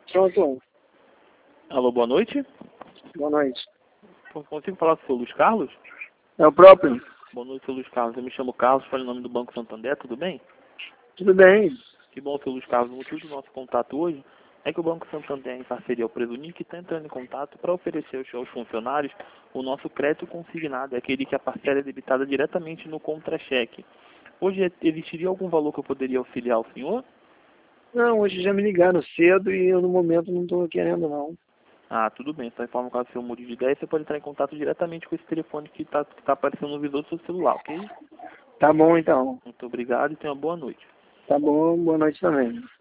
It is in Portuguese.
Pronto. Alô, boa noite. Boa noite. Consigo falar com o seu Luiz Carlos? É o próprio. Boa noite, seu Luiz Carlos. Eu me chamo Carlos, falo em nome do Banco Santander, tudo bem? Tudo bem? Que bom, seu Luiz Carlos. O motivo do nosso contato hoje é que o Banco Santander, em parceria ao Presunic, está entrando em contato para oferecer aos funcionários o nosso crédito consignado, é aquele que a parcela é debitada diretamente no contra-cheque. Hoje existiria algum valor que eu poderia auxiliar o senhor? Não, hoje já me ligaram cedo e eu no momento não estou querendo não. Ah, tudo bem. Então, informa caso o seu mude de ideia, você pode entrar em contato diretamente com esse telefone que está aparecendo no visor do seu celular, ok? Tá bom então. Muito obrigado e tenha uma boa noite. Tá bom, boa noite também.